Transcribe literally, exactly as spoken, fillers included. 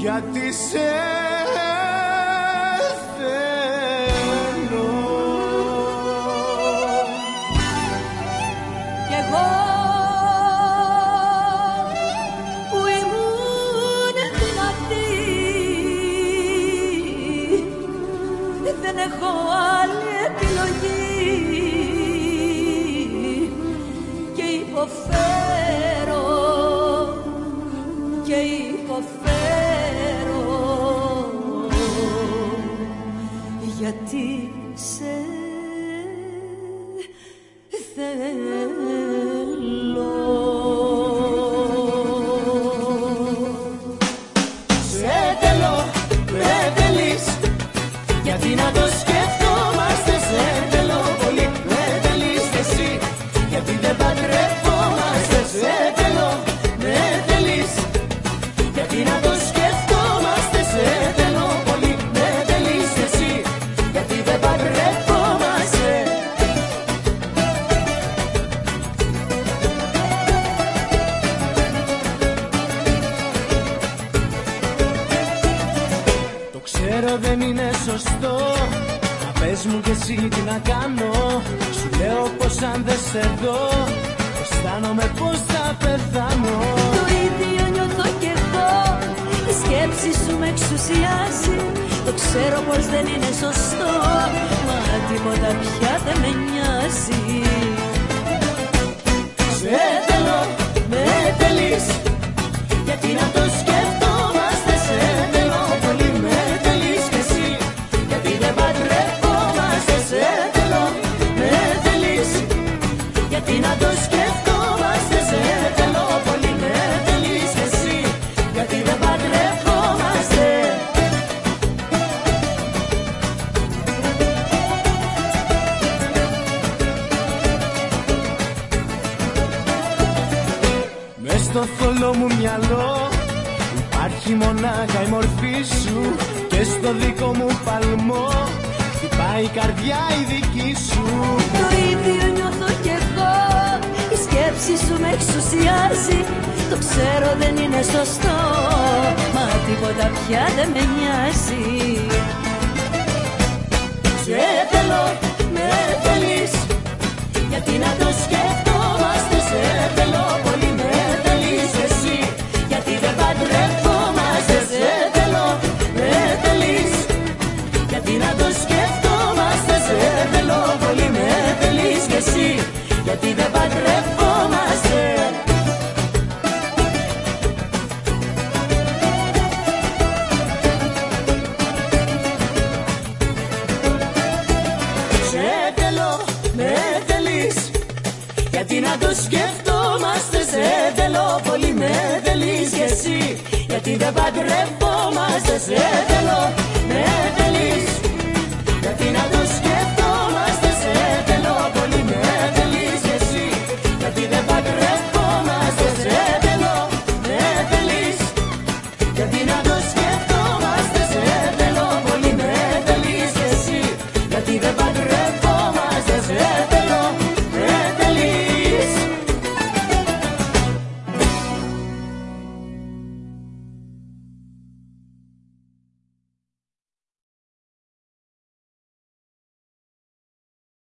γιατί σε θέλω. Κι εγώ που ήμουν δυνατή, δεν έχω άλλη επιλογή και υποφέρω και υποφέρω γιατί σε θέλω. Σε θέλω, με θέλεις, γιατί να το σκεφτόμαστε. Σε θέλω πολύ, με θέλεις κι εσύ, γιατί δεν παντρευόμαστε. Σε θέλω, με θέλεις, γιατί να το σκεφτόμαστε. Σε θέλω πολύ, με θέλεις κι εσύ, γιατί δεν παντρευόμαστε. Το ξέρω δεν είναι σωστό, μα πες μου κι εσύ τι να κάνω. Σου λέω πως αν δεν σε δω, αισθάνομαι πως θα πεθάνω. Το ίδιο νιώθω κι εγώ, η σκέψη σου με εξουσιάζει. Το ξέρω πως δεν είναι σωστό, μα τίποτα πια δεν με νοιάζει. Σε θέλω, με θέλεις, γιατί να το σκεφτόμαστε. Σε θέλω πολύ, με θέλεις κι εσύ, γιατί δεν παντρευόμαστε. Σε θέλω, με θέλεις, γιατί να το σκεφτόμαστε. Σε θέλω πολύ, με θέλεις κι εσύ, γιατί δεν παντρευόμαστε. Μες στο θολό μου μυαλό υπάρχει μονάχα η μορφή σου, και στο δικό μου παλμό χτυπάει η καρδιά η δική σου. Το ίδιο νιώθω κι εγώ, η σκέψη σου με εξουσιάζει. Το ξέρω δεν είναι σωστό, μα τίποτα πια δεν με νοιάζει. Σε θέλω, με θέλεις, γιατί να το σκεφτόμαστε. Σε θέλω πολύ, με θέλεις εσύ, γιατί δεν παντρευόμαστε. Σε θέλω, με θέλεις, γιατί να το σκεφτόμαστε. Σε θέλω πολύ, με θέλεις κι εσύ, γιατί δεν παντρευόμαστε. Σε θέλω, με θέλεις, γιατί να το σκεφτόμαστε. Σε θέλω πολύ, με θέλεις κι εσύ, γιατί δεν παντρευόμαστε. Σε θέλω